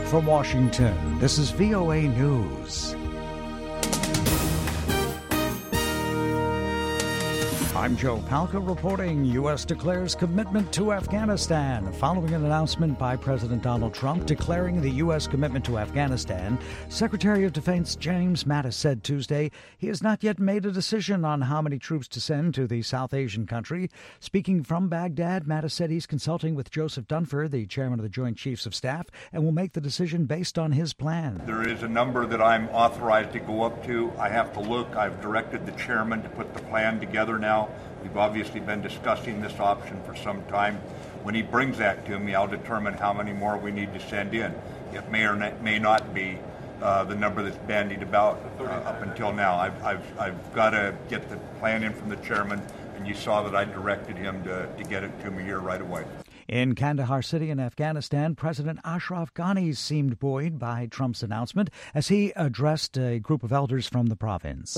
from Washington, this is VOA News. I'm Joe Palca reporting. U.S. declares commitment to Afghanistan. Following an announcement by President Donald Trump declaring the U.S. commitment to Afghanistan, Secretary of Defense James Mattis said Tuesday he has not yet made a decision on how many troops to send to the South Asian country. Speaking from Baghdad, Mattis said he's consulting with Joseph Dunford, the chairman of the Joint Chiefs of Staff, and will make the decision based on his plan. There is a number that I'm authorized to go up to. I have to look. I've directed the chairman to put the plan together now. We've obviously been discussing this option for some time. When he brings that to me, I'll determine how many more we need to send in. It may or may not be the number that's bandied about up until now. I've got to get the plan in from the chairman, and you saw that I directed him to get it to me here right away. In Kandahar City in Afghanistan, President Ashraf Ghani seemed buoyed by Trump's announcement as he addressed a group of elders from the province.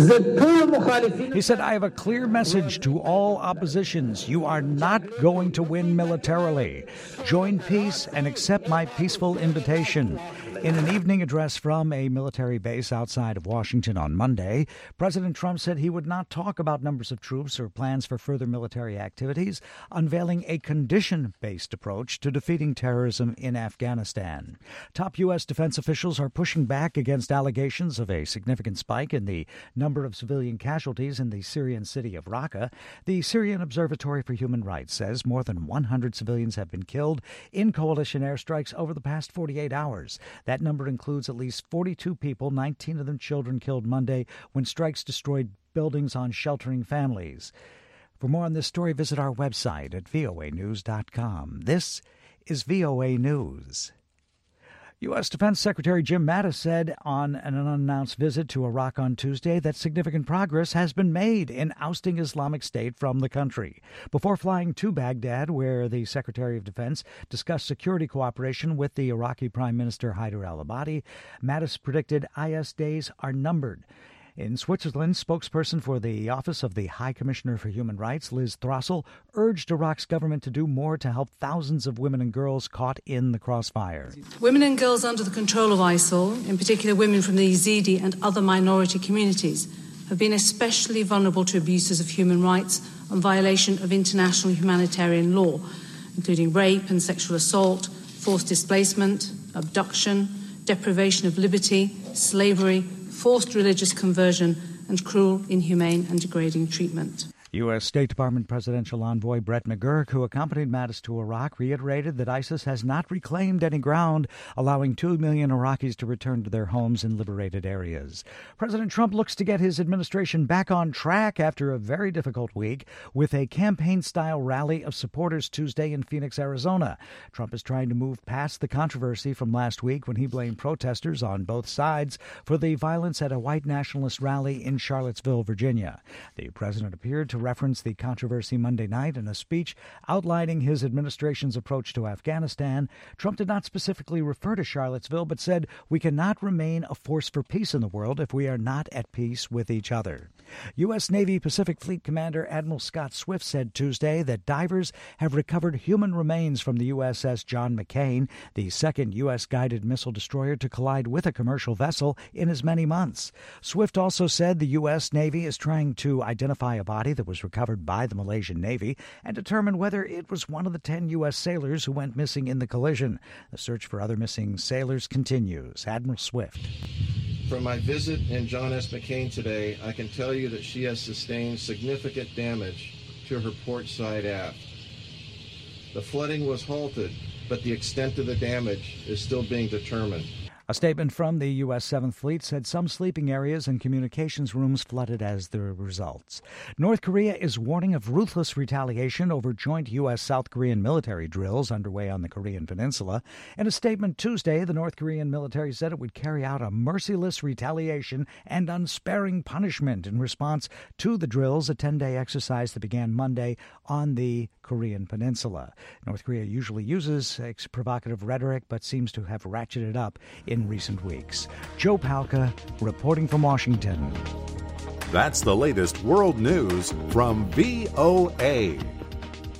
He said, "I have a clear message to all oppositions. You are not going to win militarily. Join peace and accept my peaceful invitation." In an evening address from a military base outside of Washington on Monday, President Trump said he would not talk about numbers of troops or plans for further military activities, unveiling a condition-based approach to defeating terrorism in Afghanistan. Top U.S. defense officials are pushing back against allegations of a significant spike in the number of civilian casualties in the Syrian city of Raqqa. The Syrian Observatory for Human Rights says more than 100 civilians have been killed in coalition airstrikes over the past 48 hours. That number includes at least 42 people, 19 of them children, killed Monday when strikes destroyed buildings on sheltering families. For more on this story, visit our website at voanews.com. This is VOA News. U.S. Defense Secretary Jim Mattis said on an unannounced visit to Iraq on Tuesday that significant progress has been made in ousting Islamic State from the country. Before flying to Baghdad, where the Secretary of Defense discussed security cooperation with the Iraqi Prime Minister Haider al-Abadi, Mattis predicted IS days are numbered. In Switzerland, spokesperson for the Office of the High Commissioner for Human Rights, Liz Throssell, urged Iraq's government to do more to help thousands of women and girls caught in the crossfire. Women and girls under the control of ISIL, in particular women from the Yazidi and other minority communities, have been especially vulnerable to abuses of human rights and violation of international humanitarian law, including rape and sexual assault, forced displacement, abduction, deprivation of liberty, slavery, forced religious conversion, and cruel, inhumane and degrading treatment. U.S. State Department Presidential Envoy Brett McGurk, who accompanied Mattis to Iraq, reiterated that ISIS has not reclaimed any ground, allowing 2 million Iraqis to return to their homes in liberated areas. President Trump looks to get his administration back on track after a very difficult week with a campaign-style rally of supporters Tuesday in Phoenix, Arizona. Trump is trying to move past the controversy from last week when he blamed protesters on both sides for the violence at a white nationalist rally in Charlottesville, Virginia. The president appeared to reference the controversy Monday night in a speech outlining his administration's approach to Afghanistan. Trump did not specifically refer to Charlottesville, but said, "We cannot remain a force for peace in the world if we are not at peace with each other." U.S. Navy Pacific Fleet Commander Admiral Scott Swift said Tuesday that divers have recovered human remains from the USS John McCain, the second U.S. guided missile destroyer to collide with a commercial vessel in as many months. Swift also said the U.S. Navy is trying to identify a body that was recovered by the Malaysian Navy and determine whether it was one of the 10 U.S. sailors who went missing in the collision. The search for other missing sailors continues. Admiral Swift. From my visit in John S. McCain today, I can tell you that she has sustained significant damage to her port side aft. The flooding was halted, but the extent of the damage is still being determined. A statement from the U.S. 7th Fleet said some sleeping areas and communications rooms flooded as the results. North Korea is warning of ruthless retaliation over joint U.S.-South Korean military drills underway on the Korean Peninsula. In a statement Tuesday, the North Korean military said it would carry out a merciless retaliation and unsparing punishment in response to the drills, a 10-day exercise that began Monday on the Korean Peninsula. North Korea usually uses provocative rhetoric, but seems to have ratcheted up in recent weeks. Joe Palca reporting from Washington. That's the latest world news from VOA.